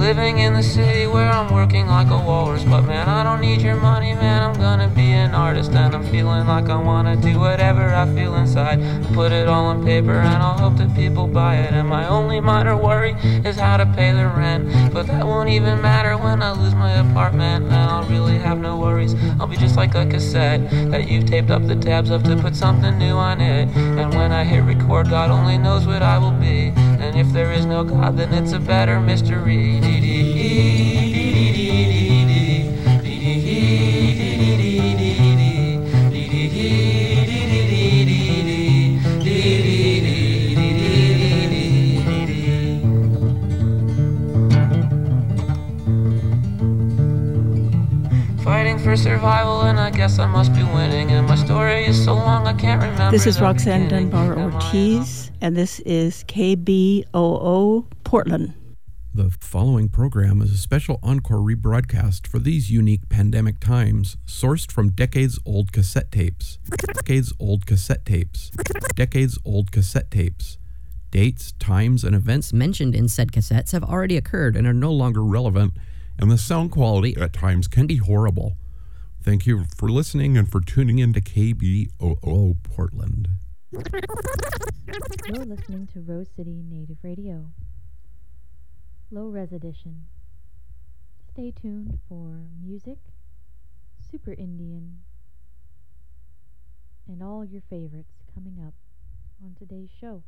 living in the city where I'm working like a walrus. But man, I don't need your money, man, I'm gonna be an artist. And I'm feeling like I wanna do whatever I feel inside. Put it all on paper and I'll hope that people buy it. And my only minor worry is how to pay the rent. But that won't even matter when I lose my apartment. And I'll really have no worries, I'll be just like a cassette that you've taped up the tabs of to put something new on it. And when I hit record, God only knows what I will be. And if there is no God, then it's a better mystery. Fighting for survival, and I guess I must be winning. And my story is so long I can't remember. This is Roxanne Dunbar Ortiz, and this is KBOO Portland. The following program is a special encore rebroadcast for these unique pandemic times, sourced from decades-old cassette tapes. Decades-old cassette tapes. Decades-old cassette tapes. Dates, times, and events mentioned in said cassettes have already occurred and are no longer relevant, and the sound quality at times can be horrible. Thank you for listening and for tuning in to KBOO Portland. You're listening to Rose City Native Radio. Low Res Edition. Stay tuned for music, Super Indian, and all your favorites coming up on today's show.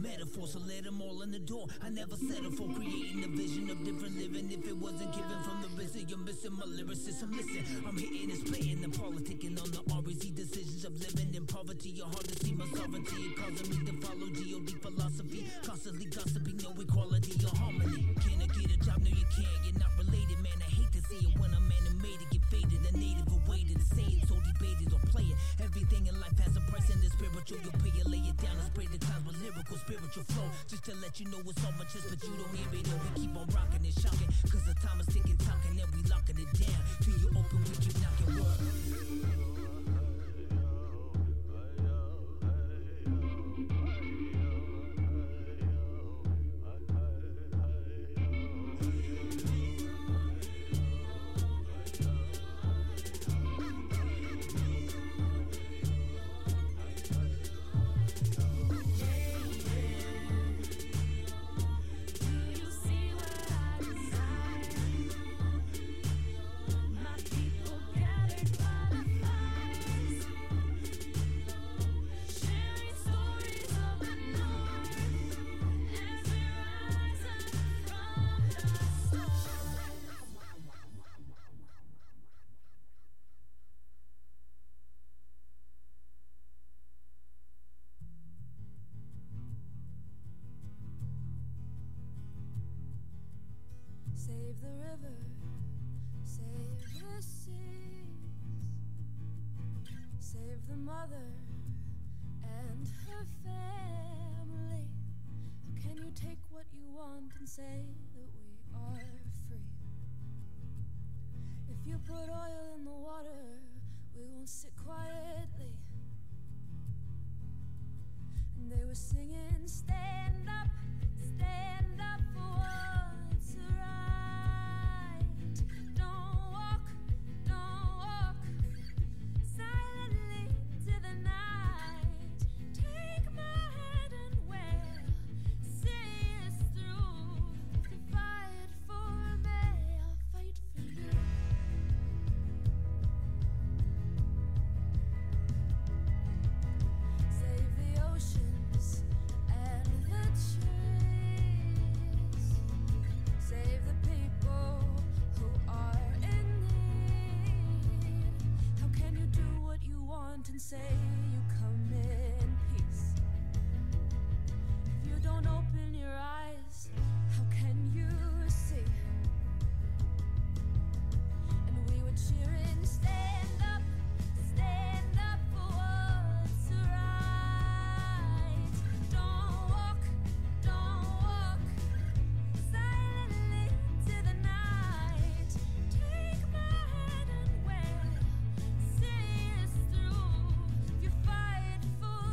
metaphor, so let them all in the door. I never settle for creating a vision of different living. If it wasn't given from the risen, you're missing my lyricism. Listen, I'm hitting and splitting and politicking on the REZ decisions of living in poverty. You're hard to see my sovereignty. It causing me to follow G.O.D. philosophy. Constantly gossiping, no equality or harmony. Can I get a job? No, you can't. You're not related, man. I hate to see it when I'm animated. Get faded, a native awaited to say it, so debated or play it. Everything in life has a price and the spiritual. You pay it, lay it down and spray the clouds with lyrical spiritual flow. Just to let you know it's on my chest, but you don't hear it. And we keep on rocking and shocking, cause the time is ticking, talking, and we locking it down. Till you open, we keep knocking word. Save the river, save the seas, save the mother and her family. How can you take what you want and say that we are free? If you put oil in the water, we won't sit quietly. And they were singing, stand up for what's right. Don't walk silently into the night. Take my hand and we'll see us through. If you fight for me, I'll fight for you. Save the oceans and the trees. Save the people who are in need. How can you do what you want and say you come in peace? If you don't open your eyes, how can you see? And we were cheering, stand up for what's right. Don't walk silently into the night. Take my hand and we'll see us through. If you fight for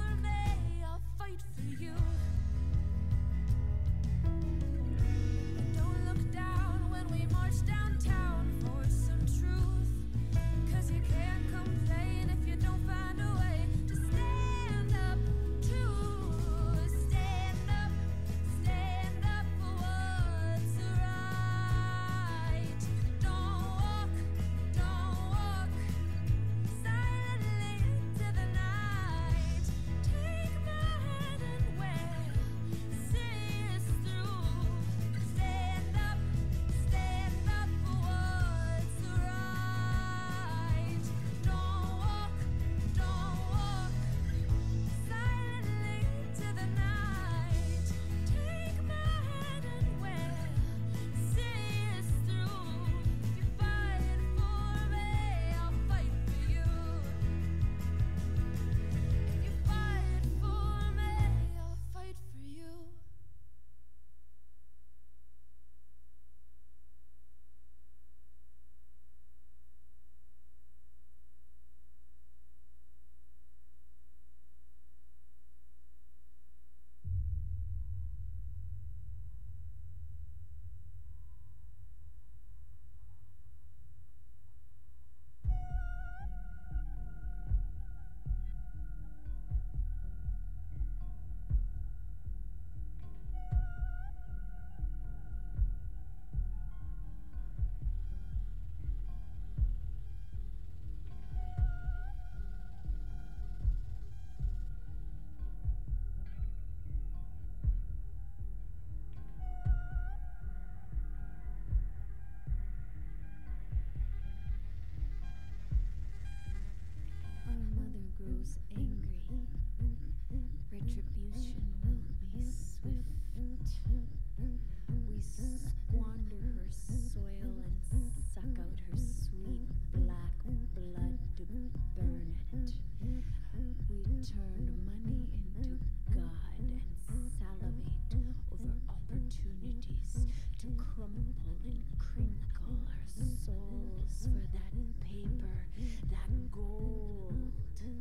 crumple and crinkle our souls for that paper, that gold.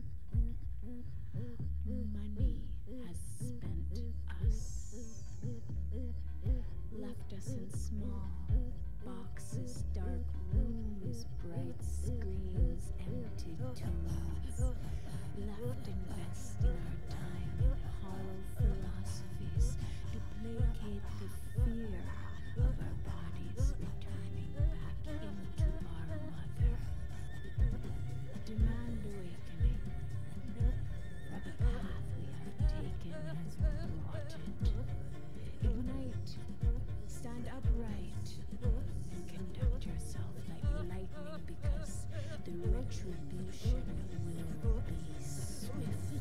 Money has spent us, left us in small boxes, dark rooms, bright screens, empty tombs, left investing our time in hollow philosophies to placate the fear of our bodies returning back into our mother. Demand awakening, for the path we have taken has rotted. Ignite, stand upright, and conduct yourself like lightning, because the retribution will be swift.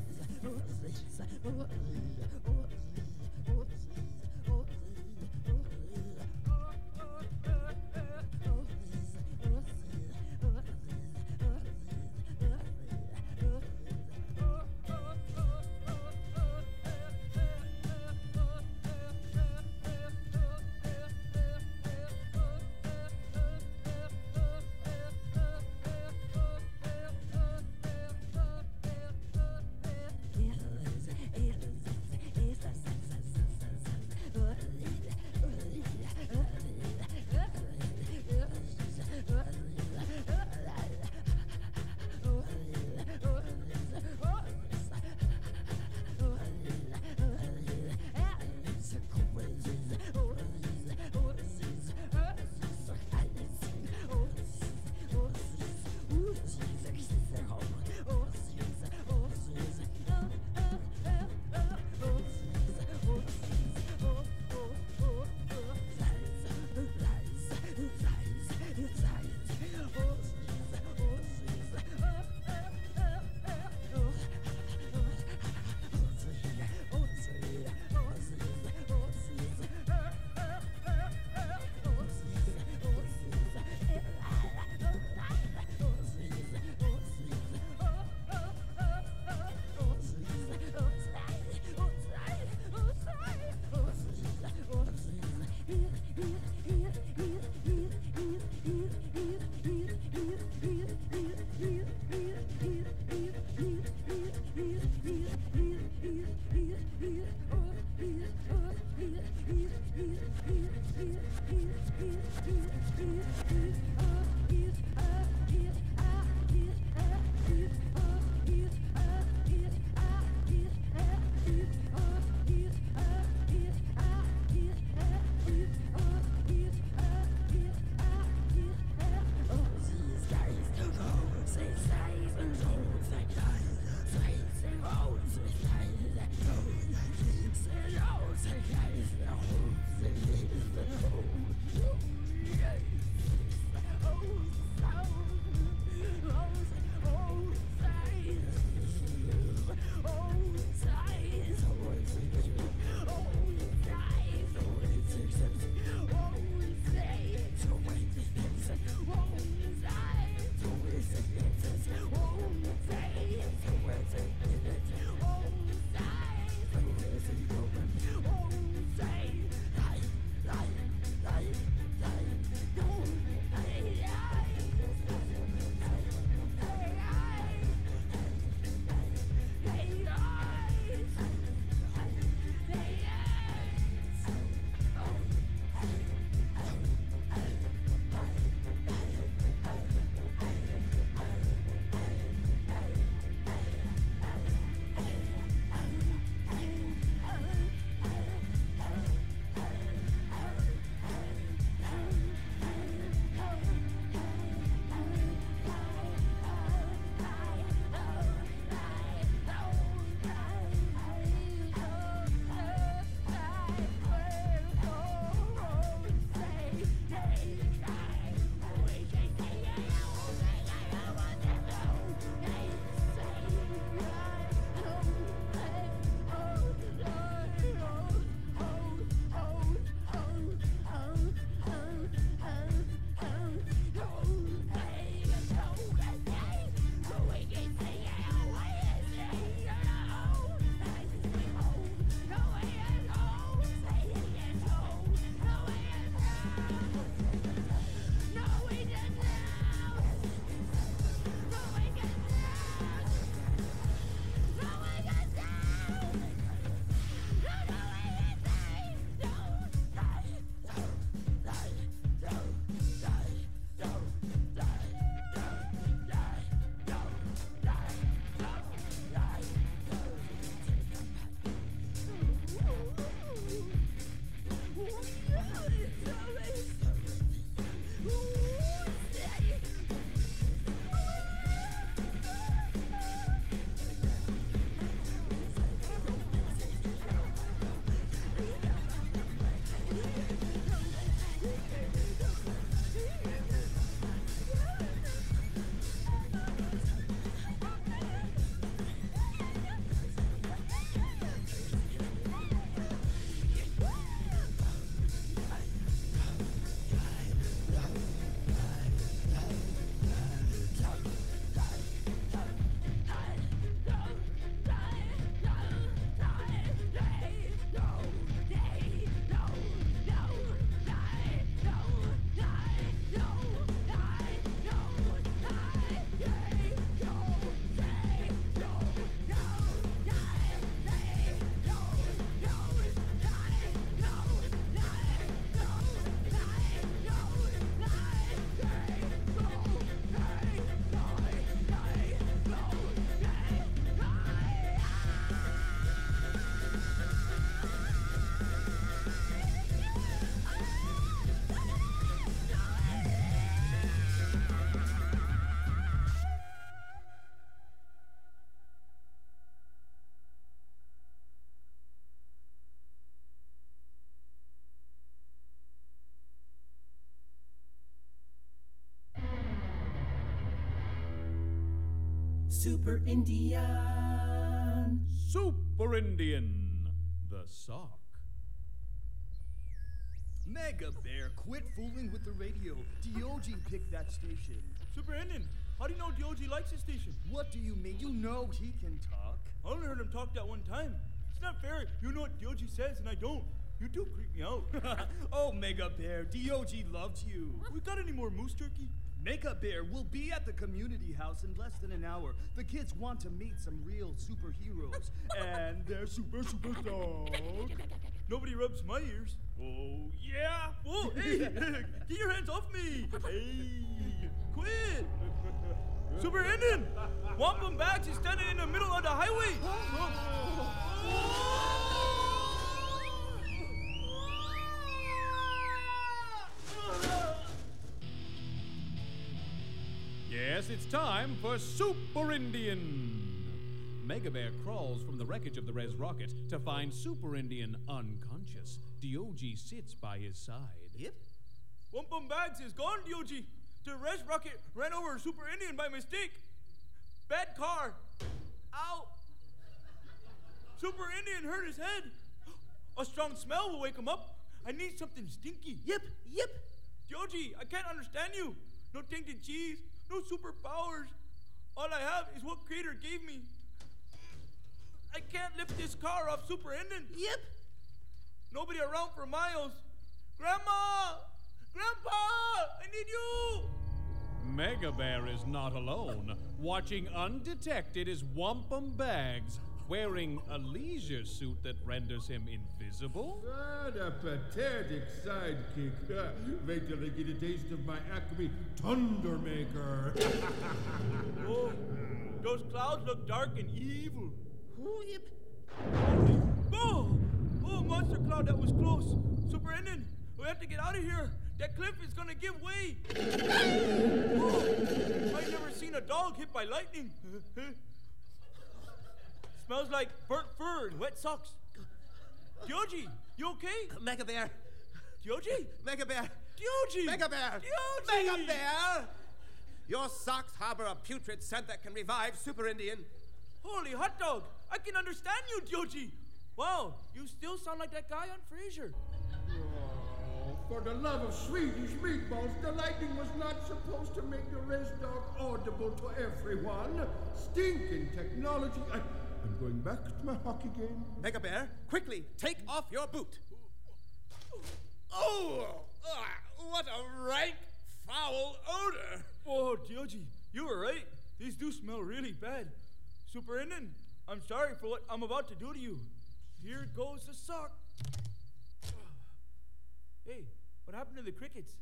Super Indian. Super Indian, the sock. Mega Bear, quit fooling with the radio. DOG picked that station. Super Indian, how do you know DOG likes his station? What do you mean? You know he can talk. I only heard him talk that one time. It's not fair. You know what DOG says and I don't. You do creep me out. Oh, Mega Bear, DOG loved you. We got any more moose turkey? Mega Bear will be at the community house in less than an hour. The kids want to meet some real superheroes. And they're superstars. Nobody rubs my ears. Oh, yeah? Whoa, hey, get your hands off me. Hey, quit. Super Indian, Wampum Bags is standing in the middle of the highway. Yes, it's time for Super Indian. Mega Bear crawls from the wreckage of the Res Rocket to find Super Indian unconscious. DOG sits by his side. Yep. Wampum Bags is gone, DOG. The Res Rocket ran over Super Indian by mistake. Bad car. Ow. Super Indian hurt his head. A strong smell will wake him up. I need something stinky. Yep. DOG, I can't understand you. No tainted cheese, no superpowers. All I have is what Creator gave me. I can't lift this car off Super Indian. Yep. Nobody around for miles. Grandma! Grandpa! I need you! Mega Bear is not alone. Watching undetected is Wampum Bags, wearing a leisure suit that renders him invisible. What a pathetic sidekick. Wait till I get a taste of my Acme Thundermaker. Oh, those clouds look dark and evil. Oh, yep. Oh, monster cloud, that was close. Super Indian, we have to get out of here. That cliff is gonna give way. Oh, I've never seen a dog hit by lightning. Smells like burnt fur and wet socks. Dioji, you okay? Mega Bear. Dioji? Mega Bear. Dioji! Mega Bear. Dioji! Mega Bear! Your socks harbor a putrid scent that can revive Super Indian. Holy hot dog! I can understand you, Dioji! Wow, you still sound like that guy on Frasier. Oh, for the love of Swedish meatballs, the lightning was not supposed to make the Res Dog audible to everyone. Stinking technology. I'm going back to my hockey game. Mega Bear, quickly, take off your boot. Oh, what a rank, foul odor. Oh, Dioji, you were right. These do smell really bad. Super Indian, I'm sorry for what I'm about to do to you. Here goes the sock. Hey, what happened to the crickets?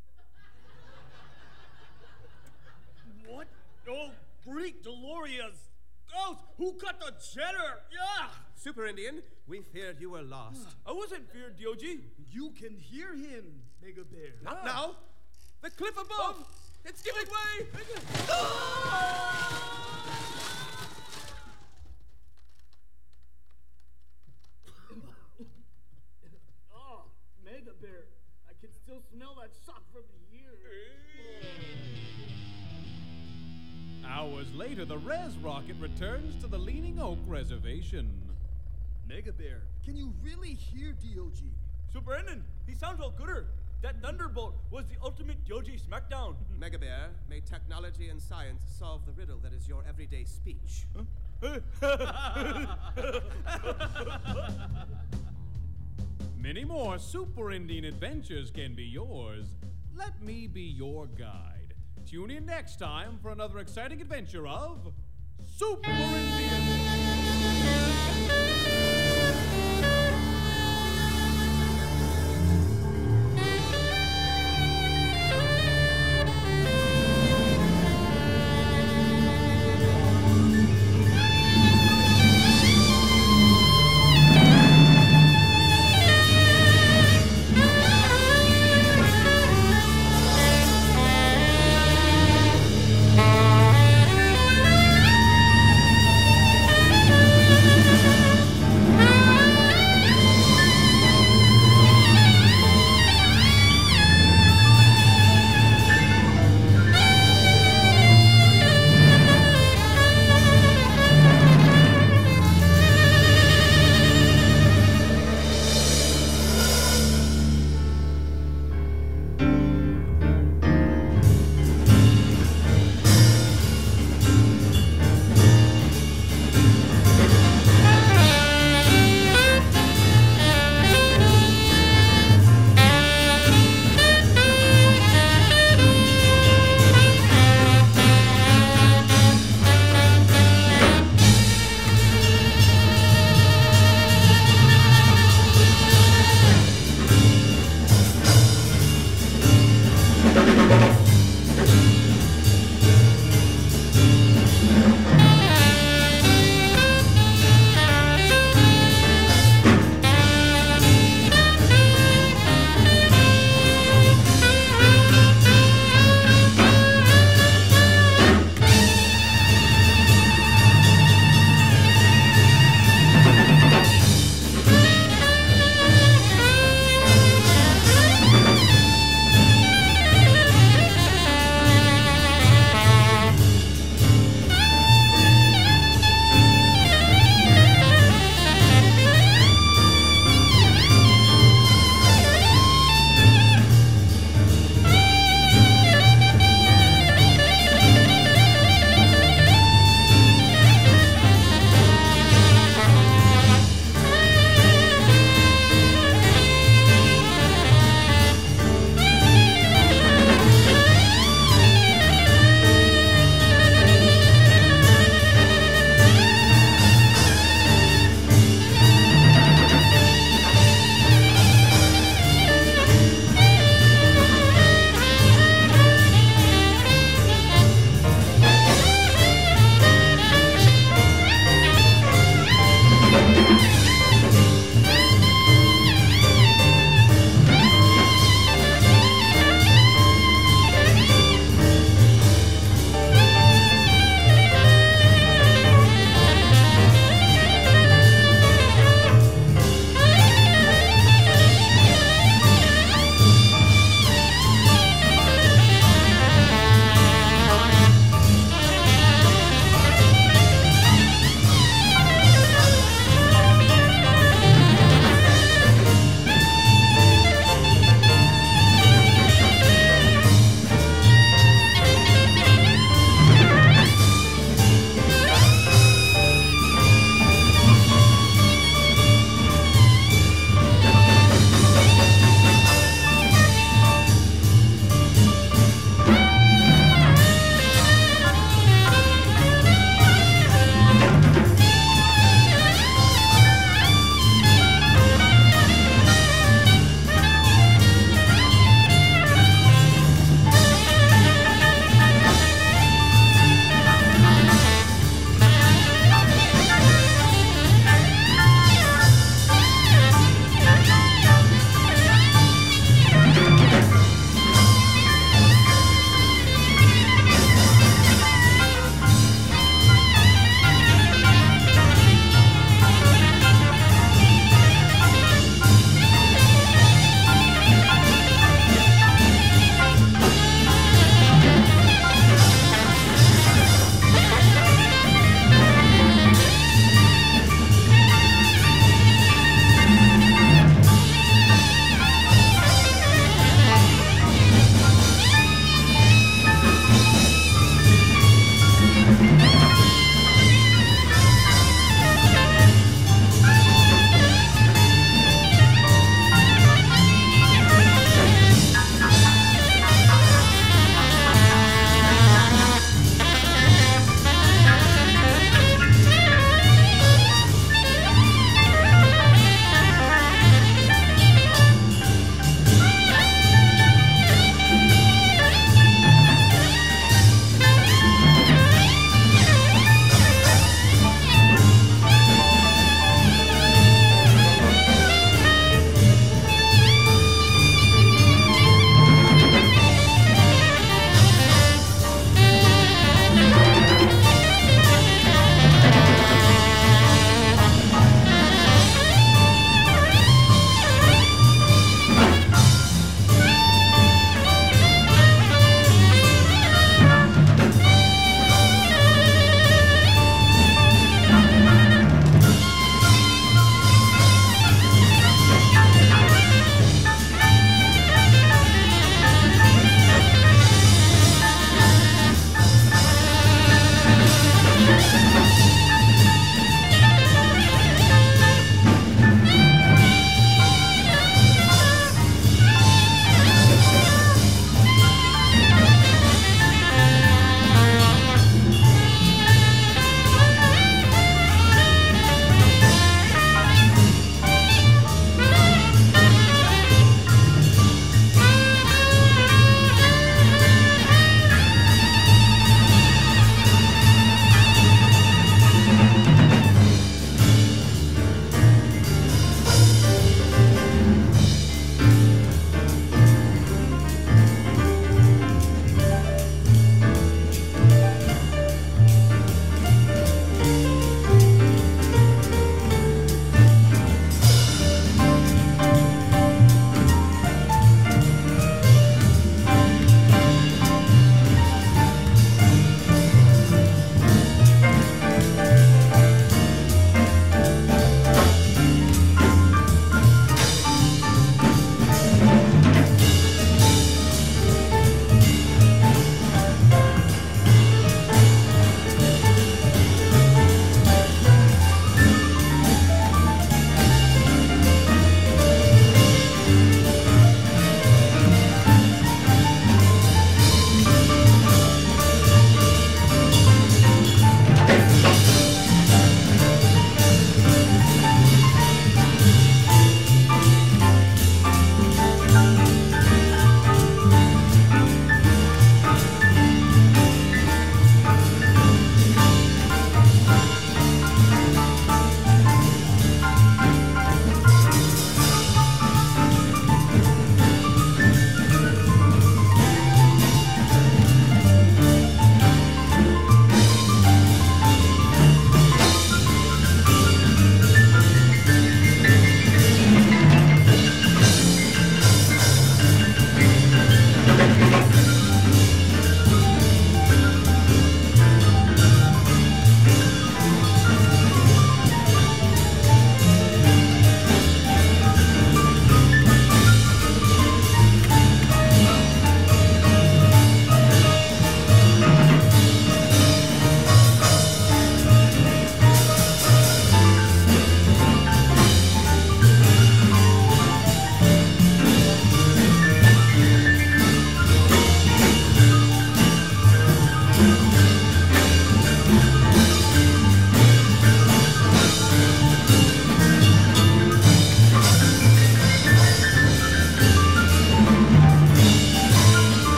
What? Oh, Greek Delorious. Ghost, who cut the cheddar? Yeah! Super Indian, we feared you were lost. I wasn't feared, Dioji. You can hear him, Mega Bear. Not now. The cliff above. It's giving way. Oh, Mega Bear. I can still smell that sock from here. Hours later, the Res Rocket returns to the Leaning Oak Reservation. Mega Bear, can you really hear DOG? Super Indian, he sounds all gooder. That thunderbolt was the ultimate Dioji smackdown. Mega Bear, may technology and science solve the riddle that is your everyday speech. Many more Super Indian adventures can be yours. Let me be your guide. Tune in next time for another exciting adventure of Super Indian.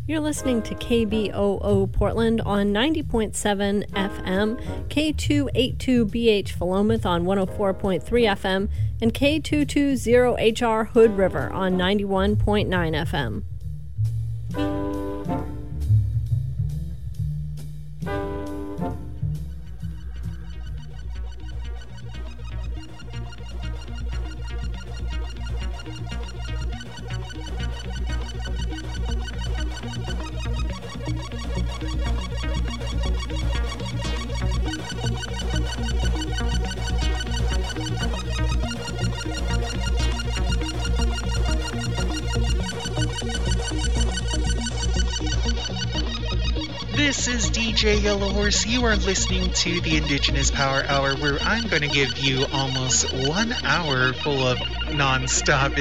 You're listening to KBOO Portland on 90.7 FM, K282BH Philomath on 104.3 FM, and K220HR Hood River on 91.9 FM. This is DJ Yellowhorse. You are listening to the Indigenous Power Hour, where I'm going to give you almost 1 hour full of non-stop